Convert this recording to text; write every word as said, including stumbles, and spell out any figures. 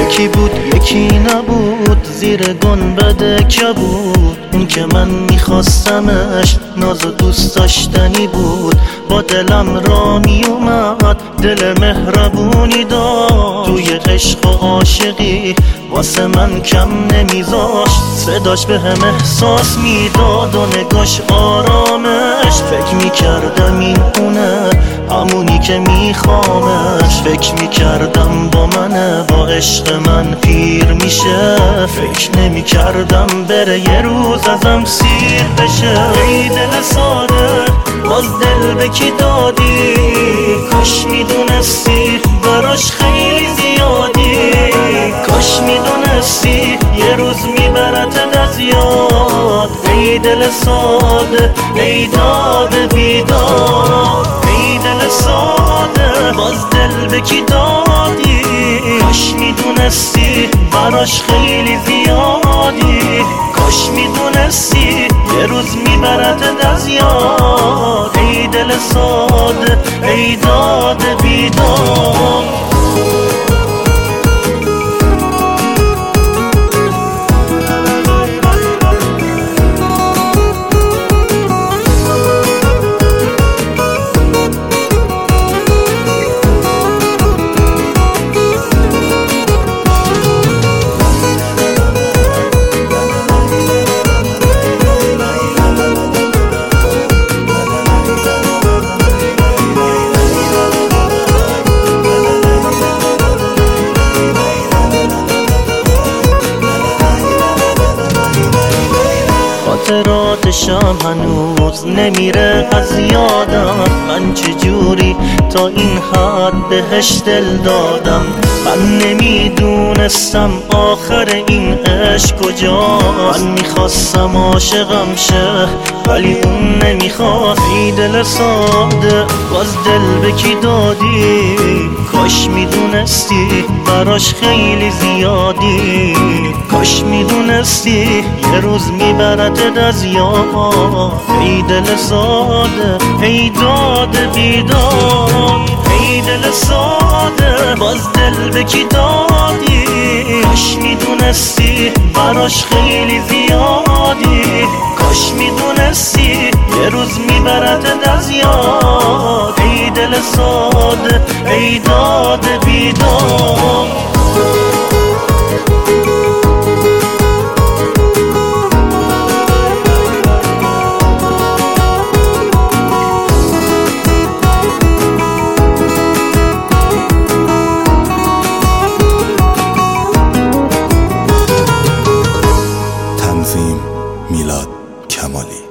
یکی بود یکی نبود، زیر گنبد کبود. اون که من میخواستمش ناز و دوست داشتنی بود. با دلم را میومد، دل مهربونی داشت. توی عشق و عاشقی واسه من کم نمیذاشت. صداش به هم احساس میداد و نگاش آرامش. فکر میکردم این اونه، همونی که میخوامش. فکر میکردم با منه، با عشق من پیر میشه. فکر نمیکردم بره یه روز ازم سیر بشه. ای دل ساده باز دل به کی دادی؟ کاش میدونستی براش خیلی زیادی. کاش میدونستی یه روز میبرد از یاد. ای دل ساده ای داد بیداد. ای دل ساده باز دل به کی دادی؟ کاش میدونستی براش خیلی زیادی. کاش میدونستی یه روز میبرد از یاد. ای دل ساده ای داد بیداد. خاطراتشم هنوز نمیره از یادم. من چجوری تا این حد بهش دل دادم. من نمیدونستم آخر این عشق کجا. من میخواستم عاشقم شه ولی اون نمیخواست. ای دل ساده باز دل به کی دادی؟ کاش میدونستی براش خیلی زیادی. کاش میدونستی یه روز میبرد از یاد. ای دل ساده ای داد بیداد. ای دل ساده باز دل به کی دادی؟ کاش میدونستی براش خیلی زیادی. کاش میدونستی یه روز میبرد از یاد. ای دل ساده ای داد بیداد. تنظیم میلاد کمالی.